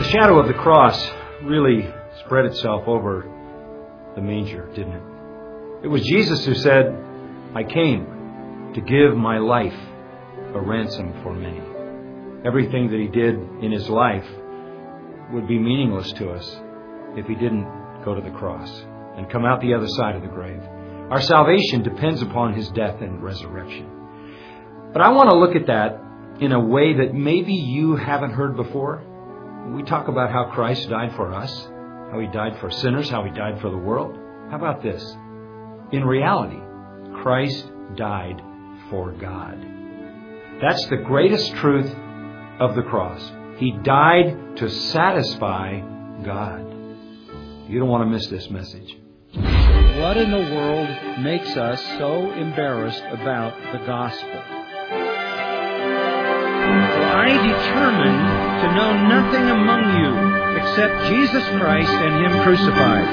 shadow of the cross really spread itself over the manger, didn't it? It was Jesus who said, "I came to give my life a ransom for many." Everything that He did in His life would be meaningless to us if He didn't go to the cross and come out the other side of the grave. Our salvation depends upon His death and resurrection. But I want to look at that in a way that maybe you haven't heard before. We talk about how Christ died for us, how He died for sinners, how He died for the world. How about this? In reality, Christ died for God. That's the greatest truth of the cross. He died to satisfy God. You don't want to miss this message. What in the world makes us so embarrassed about the gospel? For I determined to know nothing among you except Jesus Christ and Him crucified.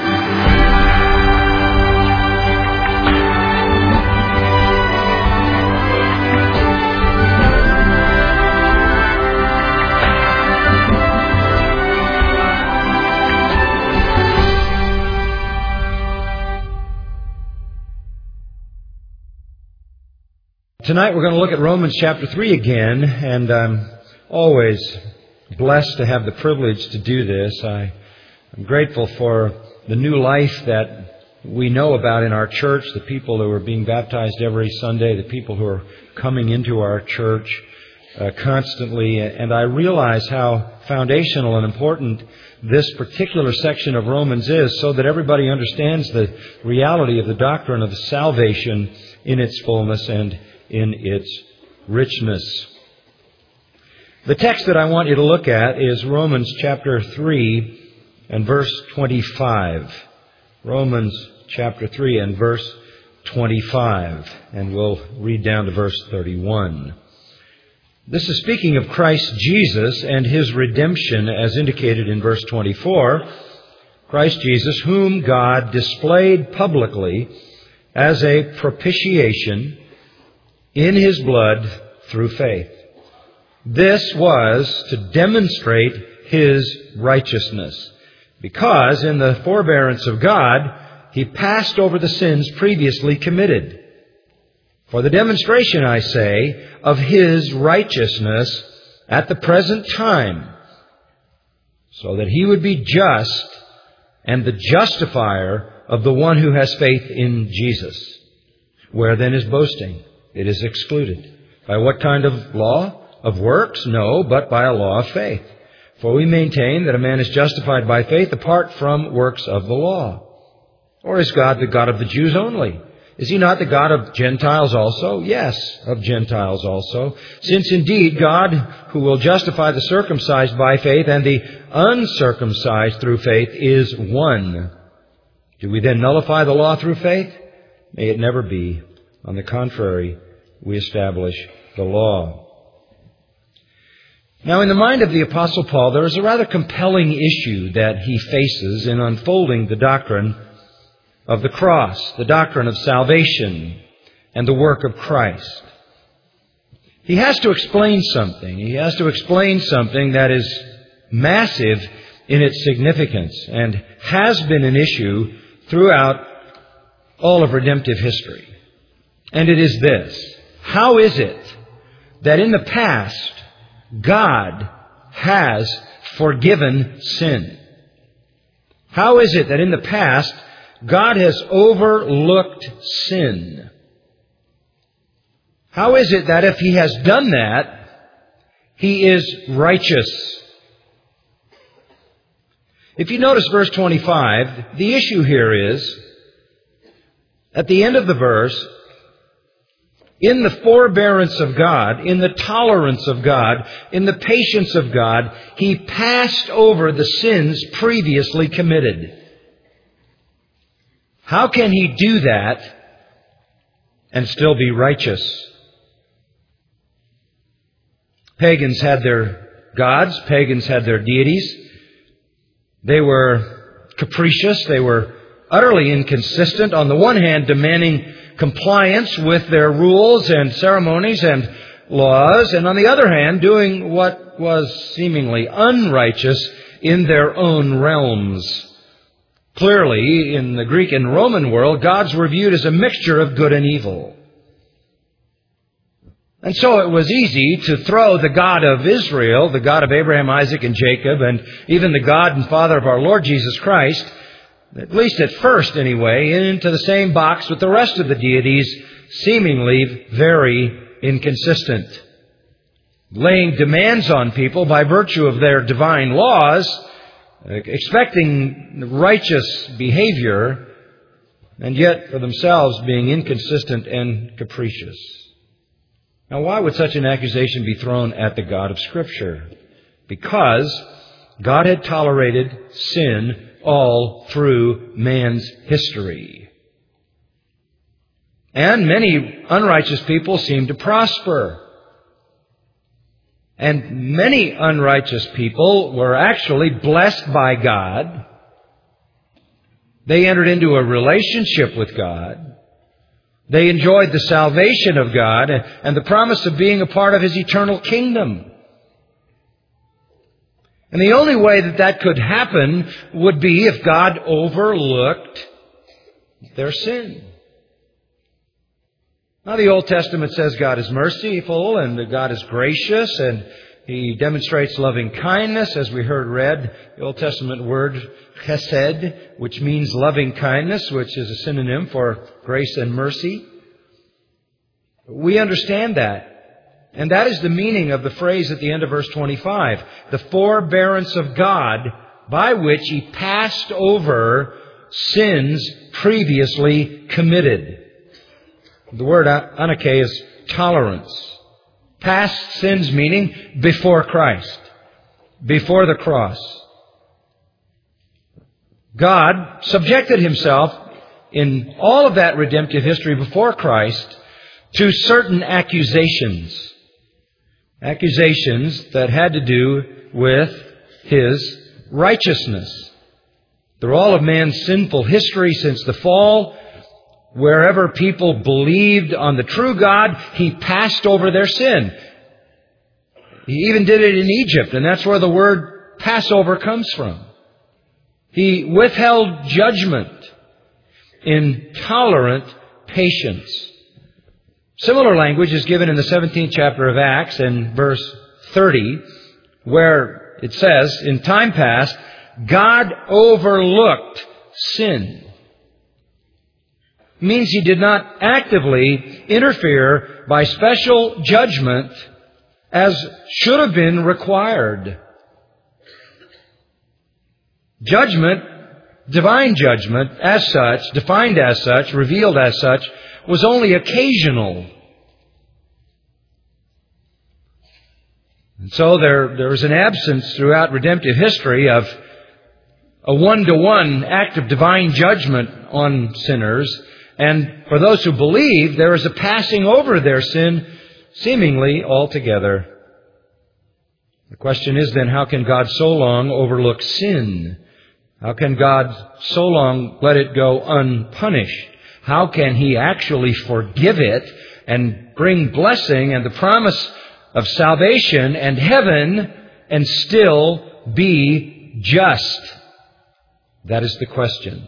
Tonight we're going to look at Romans chapter 3 again, and I'm always blessed to have the privilege to do this. I'm grateful for the new life that we know about in our church, the people who are being baptized every Sunday, the people who are coming into our church constantly, and I realize how foundational and important this particular section of Romans is so that everybody understands the reality of the doctrine of salvation in its fullness and in its richness. The text that I want you to look at is Romans chapter 3 and verse 25. Romans chapter 3 and verse 25. And we'll read down to verse 31. This is speaking of Christ Jesus and His redemption as indicated in verse 24. Christ Jesus, whom God displayed publicly as a propitiation in His blood through faith. This was to demonstrate His righteousness, because in the forbearance of God, He passed over the sins previously committed. For the demonstration, I say, of His righteousness at the present time, so that He would be just and the justifier of the one who has faith in Jesus. Where then is boasting? It is excluded. By what kind of law? Of works? No, but by a law of faith. For we maintain that a man is justified by faith apart from works of the law. Or is God the God of the Jews only? Is He not the God of Gentiles also? Yes, of Gentiles also. Since indeed God, who will justify the circumcised by faith and the uncircumcised through faith, is one. Do we then nullify the law through faith? May it never be. On the contrary, we establish the law. Now, in the mind of the Apostle Paul, there is a rather compelling issue that he faces in unfolding the doctrine of the cross, the doctrine of salvation, and the work of Christ. He has to explain something. He has to explain something that is massive in its significance and has been an issue throughout all of redemptive history. And it is this: how is it that in the past God has forgiven sin? How is it that in the past God has overlooked sin? How is it that if He has done that, He is righteous? If you notice verse 25, the issue here is, at the end of the verse, in the forbearance of God, in the tolerance of God, in the patience of God, He passed over the sins previously committed. How can He do that and still be righteous? Pagans had their gods. Pagans had their deities. They were capricious. They were utterly inconsistent. On the one hand, demanding compliance with their rules and ceremonies and laws, and on the other hand, doing what was seemingly unrighteous in their own realms. Clearly, in the Greek and Roman world, gods were viewed as a mixture of good and evil. And so it was easy to throw the God of Israel, the God of Abraham, Isaac, and Jacob, and even the God and Father of our Lord Jesus Christ, at least at first anyway, into the same box with the rest of the deities, seemingly very inconsistent, laying demands on people by virtue of their divine laws, expecting righteous behavior, and yet for themselves being inconsistent and capricious. Now, why would such an accusation be thrown at the God of Scripture? Because God had tolerated sin all through man's history. And many unrighteous people seem to prosper. And many unrighteous people were actually blessed by God. They entered into a relationship with God. They enjoyed the salvation of God and the promise of being a part of His eternal kingdom. And the only way that could happen would be if God overlooked their sin. Now, the Old Testament says God is merciful and that God is gracious and He demonstrates loving kindness, as we heard read, the Old Testament word chesed, which means loving kindness, which is a synonym for grace and mercy. We understand that. And that is the meaning of the phrase at the end of verse 25, the forbearance of God by which He passed over sins previously committed. The word anake is tolerance. Past sins meaning before Christ, before the cross. God subjected Himself in all of that redemptive history before Christ to certain accusations. Accusations that had to do with His righteousness. Through all of man's sinful history since the fall, wherever people believed on the true God, He passed over their sin. He even did it in Egypt, and that's where the word Passover comes from. He withheld judgment in tolerant patience. Similar language is given in the 17th chapter of Acts in verse 30, where it says, in time past, God overlooked sin. Means He did not actively interfere by special judgment as should have been required. Judgment, divine judgment as such, defined as such, revealed as such, was only occasional. And so there is an absence throughout redemptive history of a one-to-one act of divine judgment on sinners. And for those who believe, there is a passing over their sin seemingly altogether. The question is then, how can God so long overlook sin? How can God so long let it go unpunished? How can He actually forgive it and bring blessing and the promise of salvation and heaven and still be just? That is the question.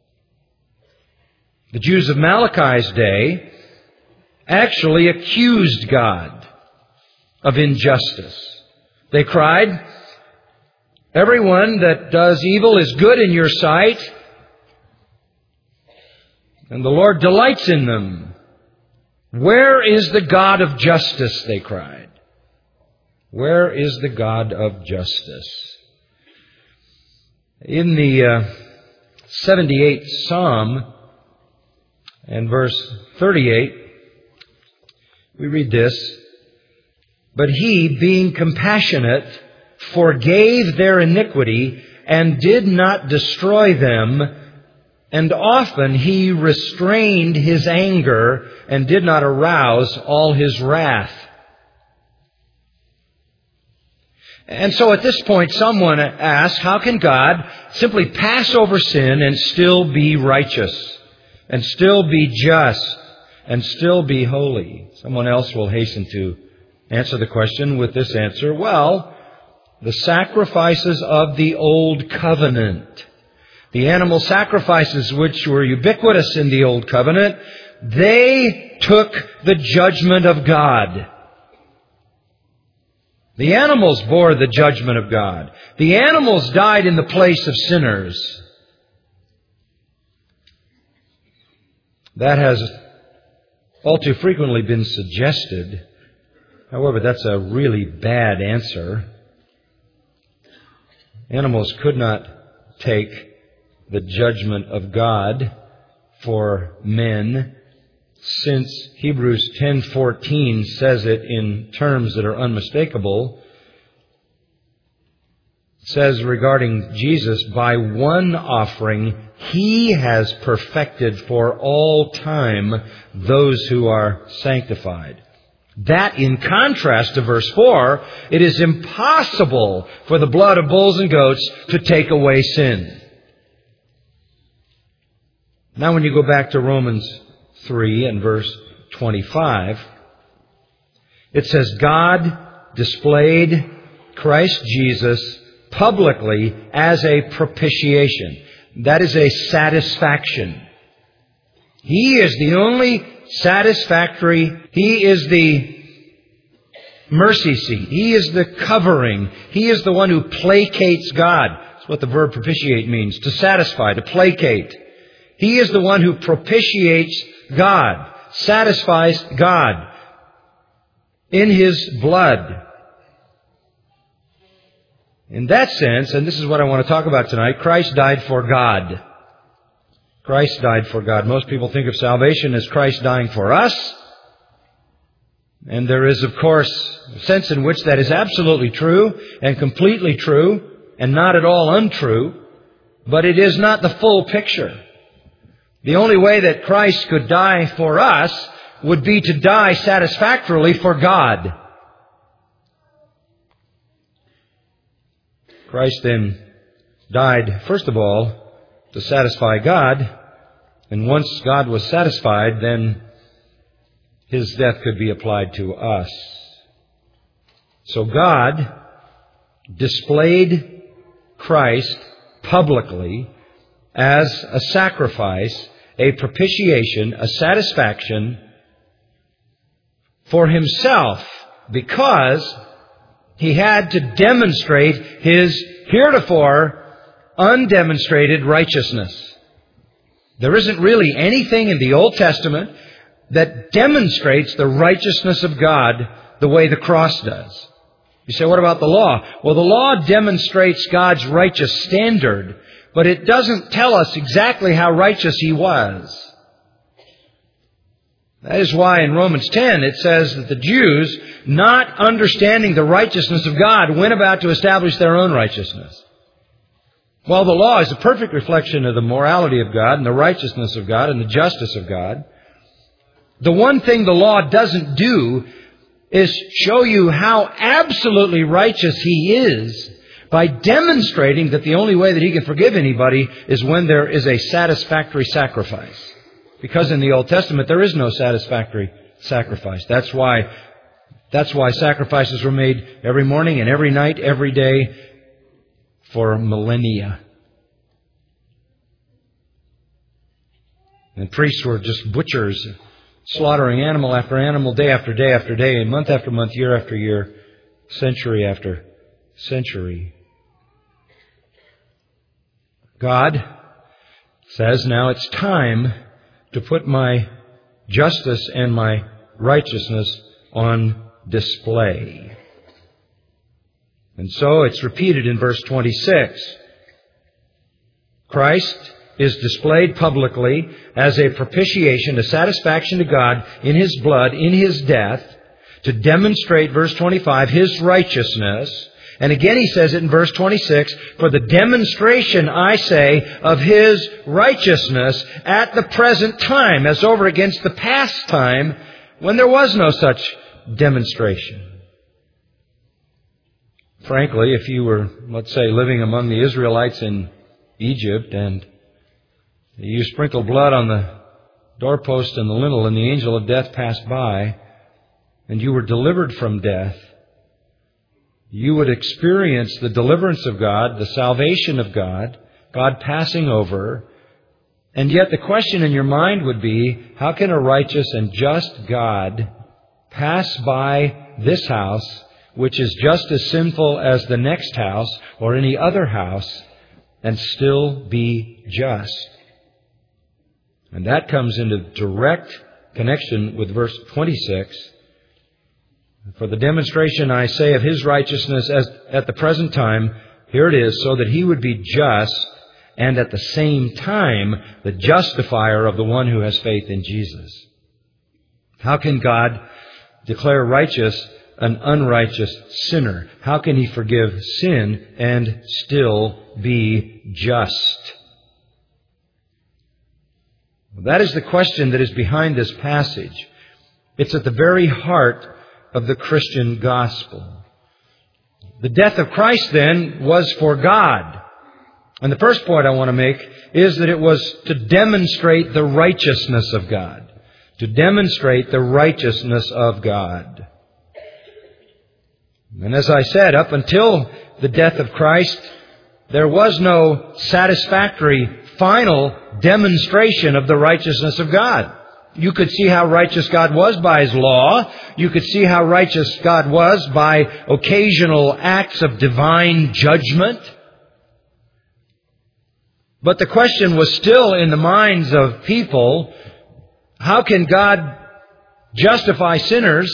The Jews of Malachi's day actually accused God of injustice. They cried, "Everyone that does evil is good in your sight, and the Lord delights in them. Where is the God of justice?" they cried. Where is the God of justice? In the 78th Psalm, and verse 38, we read this, "But He, being compassionate, forgave their iniquity and did not destroy them, and often He restrained His anger and did not arouse all His wrath." And so at this point, someone asks, how can God simply pass over sin and still be righteous? And still be just, and still be holy? Someone else will hasten to answer the question with this answer. Well, the sacrifices of the Old Covenant. The animal sacrifices which were ubiquitous in the Old Covenant, they took the judgment of God. The animals bore the judgment of God. The animals died in the place of sinners. That has all too frequently been suggested. However, that's a really bad answer. Animals could not take the judgment of God for men, since Hebrews 10:14 says it in terms that are unmistakable. It says regarding Jesus, by one offering He has perfected for all time those who are sanctified. That, in contrast to verse 4, it is impossible for the blood of bulls and goats to take away sin. Now when you go back to Romans 3 and verse 25, it says, God displayed Christ Jesus publicly as a propitiation. That is a satisfaction. He is the only satisfactory. He is the mercy seat. He is the covering. He is the one who placates God. That's what the verb propitiate means. To satisfy, to placate. He is the one who propitiates God, satisfies God in His blood. In that sense, and this is what I want to talk about tonight, Christ died for God. Christ died for God. Most people think of salvation as Christ dying for us. And there is, of course, a sense in which that is absolutely true and completely true and not at all untrue. But it is not the full picture. The only way that Christ could die for us would be to die satisfactorily for God. Christ then died, first of all, to satisfy God. And once God was satisfied, then His death could be applied to us. So God displayed Christ publicly as a sacrifice, a propitiation, a satisfaction for Himself, because He had to demonstrate His heretofore undemonstrated righteousness. There isn't really anything in the Old Testament that demonstrates the righteousness of God the way the cross does. You say, what about the law? Well, the law demonstrates God's righteous standard, but it doesn't tell us exactly how righteous He was. That is why in Romans 10 it says that the Jews, not understanding the righteousness of God, went about to establish their own righteousness. While the law is a perfect reflection of the morality of God and the righteousness of God and the justice of God, the one thing the law doesn't do is show you how absolutely righteous He is by demonstrating that the only way that He can forgive anybody is when there is a satisfactory sacrifice. Because in the Old Testament there is no satisfactory sacrifice. That's why sacrifices were made every morning and every night, every day for millennia. And priests were just butchers, slaughtering animal after animal, day after day after day, and month after month, year after year, century after century. God says, now it's time to put my justice and my righteousness on display. And so it's repeated in verse 26. Christ is displayed publicly as a propitiation, a satisfaction to God in His blood, in His death, to demonstrate, verse 25, His righteousness. And again He says it in verse 26, for the demonstration, I say, of His righteousness at the present time, as over against the past time when there was no such demonstration. Frankly, if you were, let's say, living among the Israelites in Egypt and you sprinkled blood on the doorpost and the lintel and the angel of death passed by and you were delivered from death, you would experience the deliverance of God, the salvation of God, God passing over. And yet the question in your mind would be, how can a righteous and just God pass by this house, which is just as sinful as the next house or any other house, and still be just? And that comes into direct connection with verse 26. For the demonstration, I say, of His righteousness as at the present time, here it is, so that He would be just and at the same time the justifier of the one who has faith in Jesus. How can God declare righteous an unrighteous sinner? How can He forgive sin and still be just? Well, that is the question that is behind this passage. It's at the very heart of the Christian gospel. The death of Christ, then, was for God. And the first point I want to make is that it was to demonstrate the righteousness of God. To demonstrate the righteousness of God. And as I said, up until the death of Christ, there was no satisfactory final demonstration of the righteousness of God. You could see how righteous God was by His law. You could see how righteous God was by occasional acts of divine judgment. But the question was still in the minds of people, how can God justify sinners,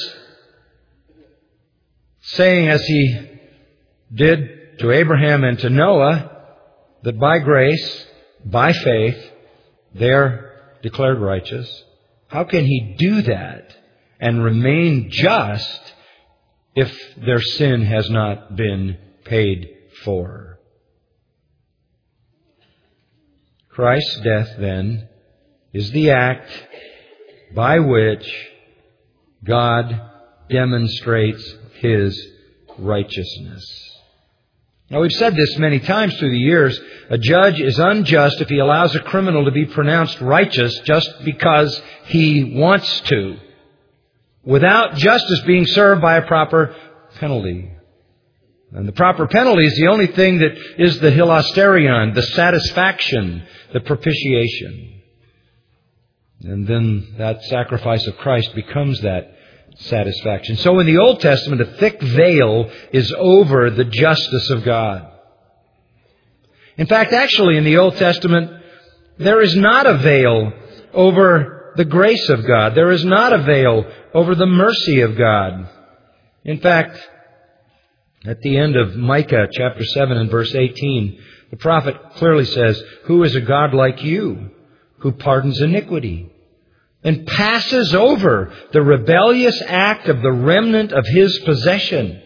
saying as He did to Abraham and to Noah, that by grace, by faith, they're declared righteous? How can He do that and remain just if their sin has not been paid for? Christ's death, then, is the act by which God demonstrates His righteousness. Now, we've said this many times through the years. A judge is unjust if he allows a criminal to be pronounced righteous just because he wants to, without justice being served by a proper penalty. And the proper penalty is the only thing that is the hilasterion, the satisfaction, the propitiation. And then that sacrifice of Christ becomes that satisfaction. So in the Old Testament, a thick veil is over the justice of God. In fact, actually in the Old Testament, there is not a veil over the grace of God. There is not a veil over the mercy of God. In fact, at the end of Micah chapter 7 and verse 18, the prophet clearly says, "Who is a God like you, who pardons iniquity and passes over the rebellious act of the remnant of His possession?"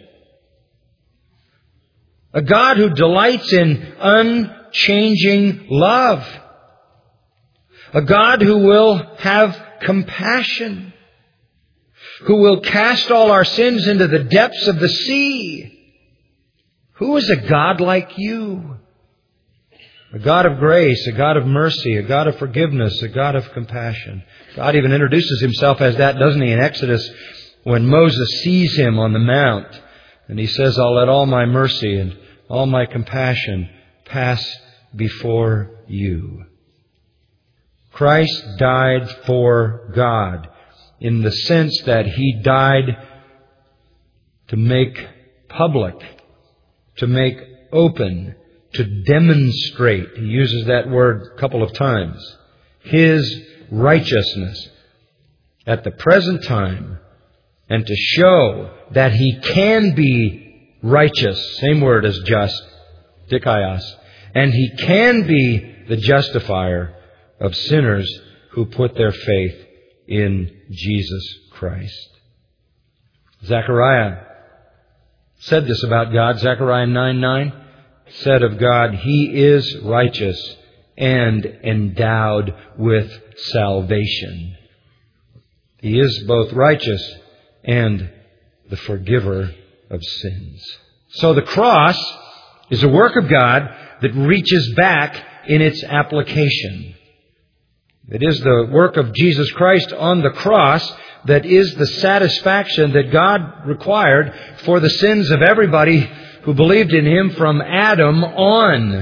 A God who delights in unchanging love. A God who will have compassion. Who will cast all our sins into the depths of the sea. Who is a God like you? A God of grace, a God of mercy, a God of forgiveness, a God of compassion. God even introduces Himself as that, doesn't He, in Exodus, when Moses sees Him on the mount. And He says, "I'll let all my mercy and all my compassion pass before you." Christ died for God in the sense that He died to make public, to make open, to demonstrate, he uses that word a couple of times, His righteousness at the present time, and to show that He can be righteous, same word as just, dikaios, and He can be the justifier of sinners who put their faith in Jesus Christ. Zechariah said this about God. Zechariah 9:9 said of God, "He is righteous and endowed with salvation." He is both righteous and the forgiver of sins. So the cross is a work of God that reaches back in its application. It is the work of Jesus Christ on the cross that is the satisfaction that God required for the sins of everybody who believed in Him from Adam on.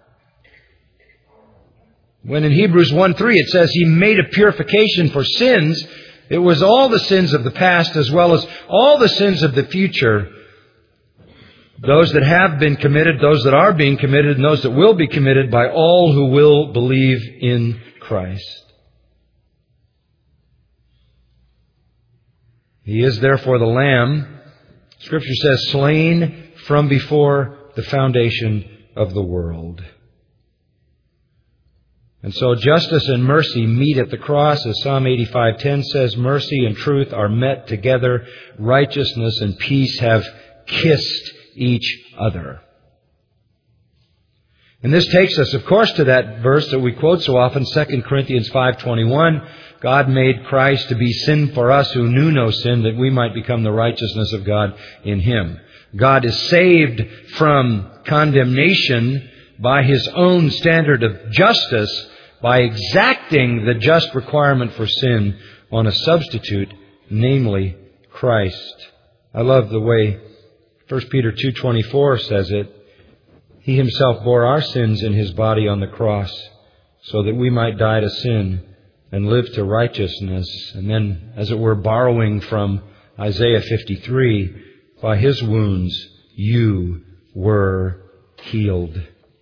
When in Hebrews 1:3 it says He made a purification for sins, it was all the sins of the past as well as all the sins of the future. Those that have been committed, those that are being committed, and those that will be committed by all who will believe in Christ. He is therefore the Lamb, Scripture says, slain from before the foundation of the world. And so justice and mercy meet at the cross, as Psalm 85:10 says, mercy and truth are met together, righteousness and peace have kissed each other. And this takes us, of course, to that verse that we quote so often, 2 Corinthians 5:21. God made Christ to be sin for us who knew no sin, that we might become the righteousness of God in Him. God is saved from condemnation by His own standard of justice by exacting the just requirement for sin on a substitute, namely Christ. I love the way 1 Peter 2:24 says it. He Himself bore our sins in His body on the cross so that we might die to sin and live to righteousness. And then, as it were, borrowing from Isaiah 53, by His wounds you were healed.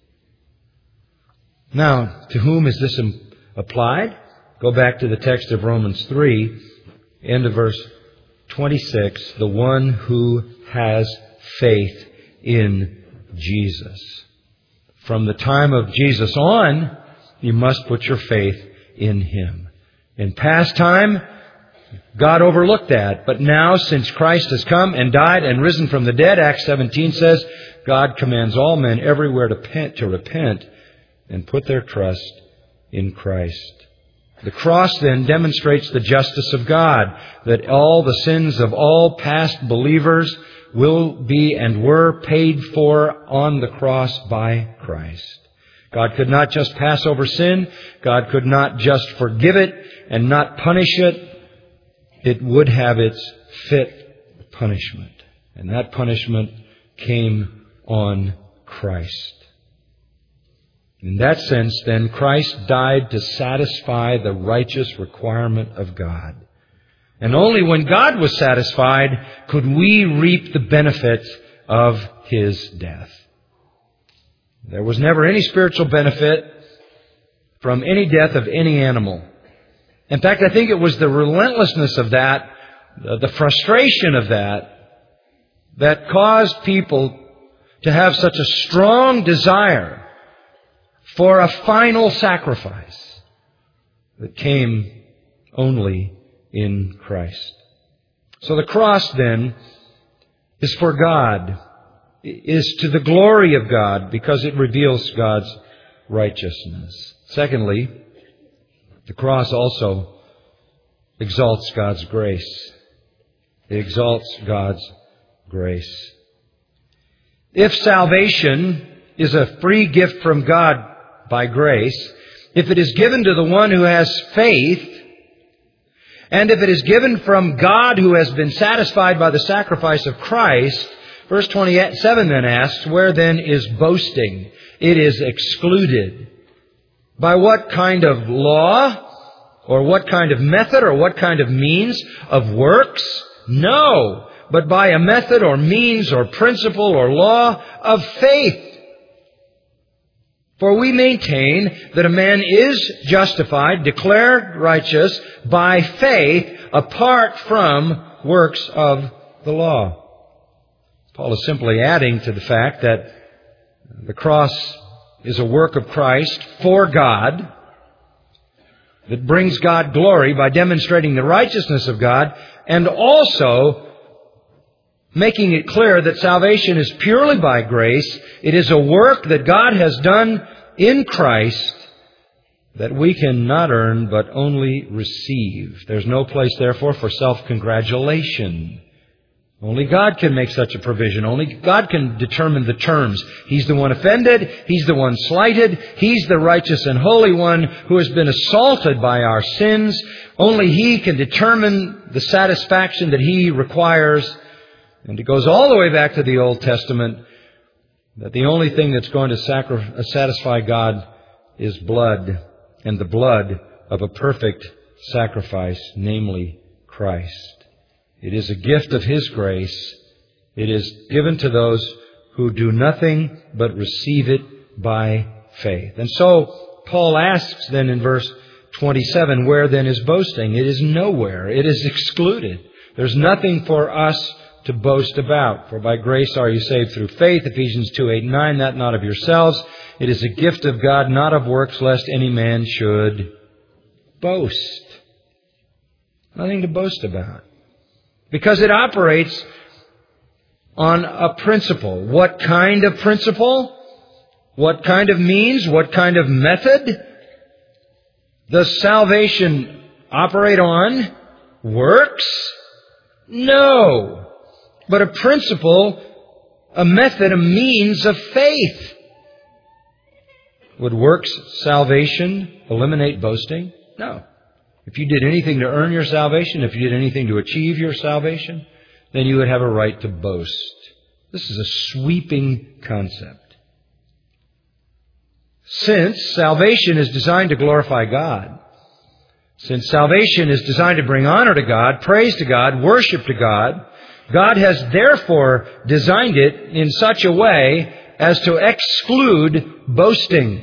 Now, to whom is this applied? Go back to the text of Romans 3, end of verse 26. The one who has faith in Jesus. From the time of Jesus on, you must put your faith in Him. In past time, God overlooked that. But now, since Christ has come and died and risen from the dead, Acts 17 says, God commands all men everywhere to repent and put their trust in Christ. The cross then demonstrates the justice of God, that all the sins of all past believers will be and were paid for on the cross by Christ. God could not just pass over sin. God could not just forgive it and not punish it. It would have its fit punishment. And that punishment came on Christ. In that sense, then, Christ died to satisfy the righteous requirement of God. And only when God was satisfied could we reap the benefits of His death. There was never any spiritual benefit from any death of any animal. In fact, I think it was the relentlessness of that, the frustration of that caused people to have such a strong desire for a final sacrifice that came only in Christ. So the cross then is for God, is to the glory of God, because it reveals God's righteousness. Secondly, the cross also exalts God's grace. It exalts God's grace. If salvation is a free gift from God by grace, if it is given to the one who has faith, and if it is given from God who has been satisfied by the sacrifice of Christ, verse 27 then asks, where then is boasting? It is excluded. By what kind of law, or what kind of method, or what kind of means of works? No, but by a method or means or principle or law of faith. For we maintain that a man is justified, declared righteous by faith apart from works of the law. Paul is simply adding to the fact that the cross is a work of Christ for God that brings God glory by demonstrating the righteousness of God, and also making it clear that salvation is purely by grace. It is a work that God has done in Christ that we cannot earn but only receive. There's no place, therefore, for self-congratulation Only God can make such a provision. Only God can determine the terms. He's the one offended. He's the one slighted. He's the righteous and holy one who has been assaulted by our sins. Only He can determine the satisfaction that He requires. And it goes all the way back to the Old Testament that the only thing that's going to satisfy God is blood, and the blood of a perfect sacrifice, namely Christ. It is a gift of His grace. It is given to those who do nothing but receive it by faith. And so Paul asks then in verse 27, where then is boasting? It is nowhere. It is excluded. There's nothing for us to boast about. For by grace are you saved through faith, Ephesians 2:8-9, that not of yourselves. It is a gift of God, not of works, lest any man should boast. Nothing to boast about. Because it operates on a principle. What kind of principle? What kind of means? What kind of method? Does salvation operate on works? No. But a principle, a method, a means of faith. Would works salvation eliminate boasting? No. If you did anything to earn your salvation, if you did anything to achieve your salvation, then you would have a right to boast. This is a sweeping concept. Since salvation is designed to glorify God, since salvation is designed to bring honor to God, praise to God, worship to God, God has therefore designed it in such a way as to exclude boasting.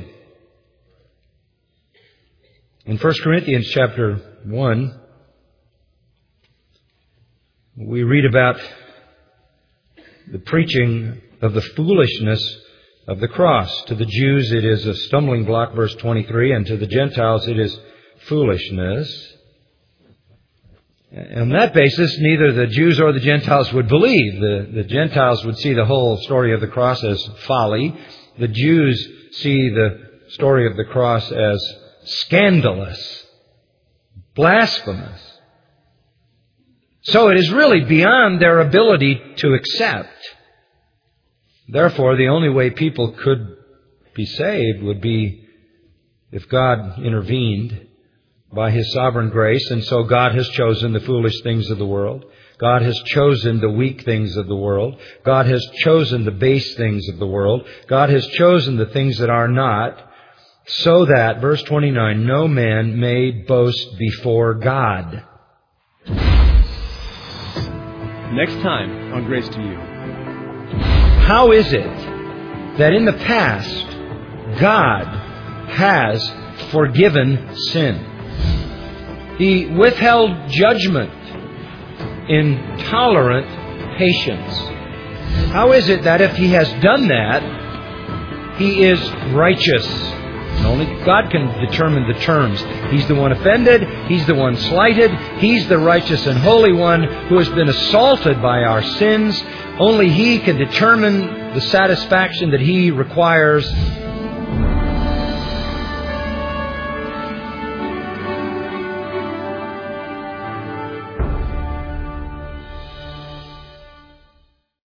In 1 Corinthians chapter 1, we read about the preaching of the foolishness of the cross. To the Jews it is a stumbling block, verse 23, and to the Gentiles it is foolishness. On that basis, neither the Jews or the Gentiles would believe. The Gentiles would see the whole story of the cross as folly. The Jews see the story of the cross as scandalous, blasphemous. So it is really beyond their ability to accept. Therefore, the only way people could be saved would be if God intervened by His sovereign grace. And so God has chosen the foolish things of the world. God has chosen the weak things of the world. God has chosen the base things of the world. God has chosen the things that are not, so that, verse 29, no man may boast before God. Next time on Grace to You. How is it that in the past God has forgiven sin? He withheld judgment in tolerant patience. How is it that if He has done that, He is righteous? And only God can determine the terms. He's the one offended. He's the one slighted. He's the righteous and holy one who has been assaulted by our sins. Only He can determine the satisfaction that He requires.